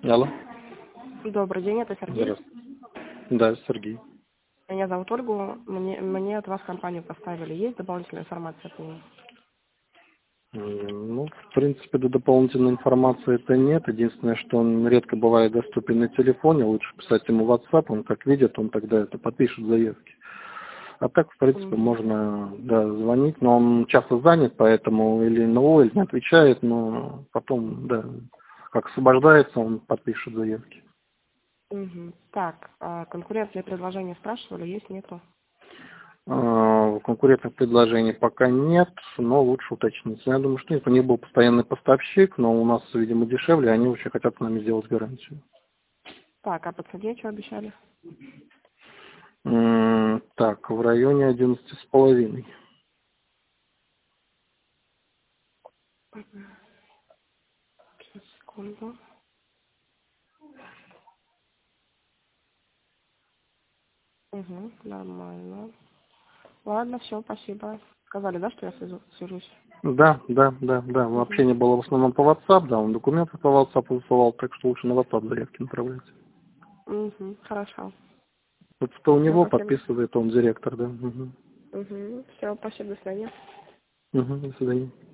Алло. Добрый день, это Сергей. Здравствуйте. Да, Сергей. Меня зовут Ольга. Мне от вас компанию поставили. Есть дополнительная информация по ней? Ну, в принципе, до дополнительной информации это нет. Единственное, что он редко бывает доступен на телефоне. Лучше писать ему в WhatsApp. Он как видит, он тогда это подпишет заявки. А так, в принципе, Мгм. можно, да, звонить. Но он часто занят, поэтому или на или не отвечает. Но потом, да, как освобождается, он подпишет заявки. Мгм. Так, конкурентные предложения спрашивали, есть, нету? Конкурентных предложений пока нет, но лучше уточнить. Я думаю, что нет. У них был постоянный поставщик, но у нас, видимо, дешевле, они очень хотят с нами сделать гарантию. Так, а по цене что обещали? Так, в районе 11,5. Сейчас, секунду. Угу, нормально. Ладно, все, спасибо. Сказали, да, что я свяжусь? Да, да, да, да. Угу. Общение было в основном по WhatsApp, да, он документы по WhatsApp высылал, так что лучше на WhatsApp заявки направлять. Угу, хорошо. Вот что у Все, него спасибо. подписывает, он директор, да. Угу. Угу. Все, спасибо, до свидания. Угу, до свидания.